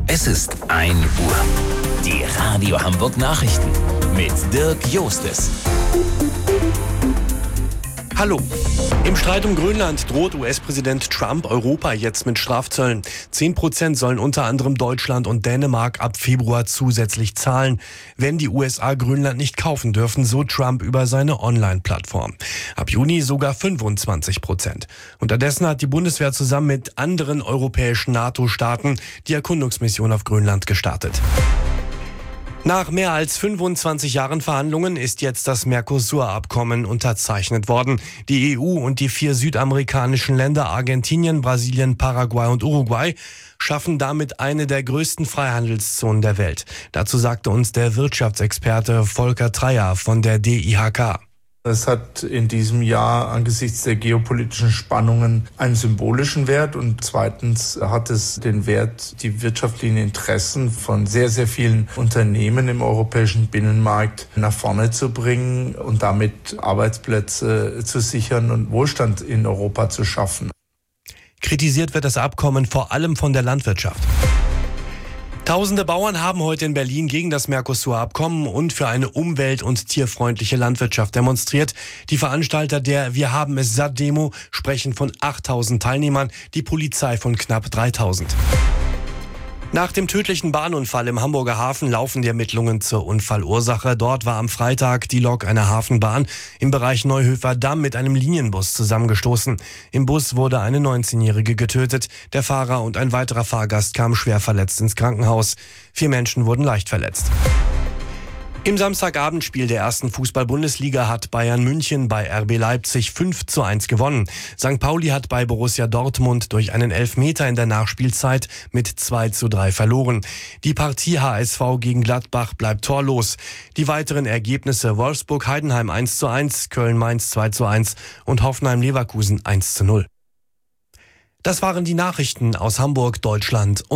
Es ist 1 Uhr. Die Radio Hamburg Nachrichten mit Dirk Jostes. Hallo. Im Streit um Grönland droht US-Präsident Trump Europa jetzt mit Strafzöllen. 10% sollen unter anderem Deutschland und Dänemark ab Februar zusätzlich zahlen, wenn die USA Grönland nicht kaufen dürfen, so Trump über seine Online-Plattform. Ab Juni sogar 25%. Unterdessen hat die Bundeswehr zusammen mit anderen europäischen NATO-Staaten die Erkundungsmission auf Grönland gestartet. Nach mehr als 25 Jahren Verhandlungen ist jetzt das Mercosur-Abkommen unterzeichnet worden. Die EU und die 4 südamerikanischen Länder Argentinien, Brasilien, Paraguay und Uruguay schaffen damit eine der größten Freihandelszonen der Welt. Dazu sagte uns der Wirtschaftsexperte Volker Treyer von der DIHK. Es hat in diesem Jahr angesichts der geopolitischen Spannungen einen symbolischen Wert und zweitens hat es den Wert, die wirtschaftlichen Interessen von sehr, sehr vielen Unternehmen im europäischen Binnenmarkt nach vorne zu bringen und damit Arbeitsplätze zu sichern und Wohlstand in Europa zu schaffen. Kritisiert wird das Abkommen vor allem von der Landwirtschaft. Tausende Bauern haben heute in Berlin gegen das Mercosur-Abkommen und für eine umwelt- und tierfreundliche Landwirtschaft demonstriert. Die Veranstalter der Wir haben es satt Demo sprechen von 8.000 Teilnehmern, die Polizei von knapp 3.000. Nach dem tödlichen Bahnunfall im Hamburger Hafen laufen die Ermittlungen zur Unfallursache. Dort war am Freitag die Lok einer Hafenbahn im Bereich Neuhöfer Damm mit einem Linienbus zusammengestoßen. Im Bus wurde eine 19-Jährige getötet. Der Fahrer und ein weiterer Fahrgast kamen schwer verletzt ins Krankenhaus. 4 Menschen wurden leicht verletzt. Im Samstagabendspiel der ersten Fußball-Bundesliga hat Bayern München bei RB Leipzig 5:1 gewonnen. St. Pauli hat bei Borussia Dortmund durch einen Elfmeter in der Nachspielzeit mit 2:3 verloren. Die Partie HSV gegen Gladbach bleibt torlos. Die weiteren Ergebnisse: Wolfsburg-Heidenheim 1:1, Köln-Mainz 2:1 und Hoffenheim-Leverkusen 1:0. Das waren die Nachrichten aus Hamburg, Deutschland und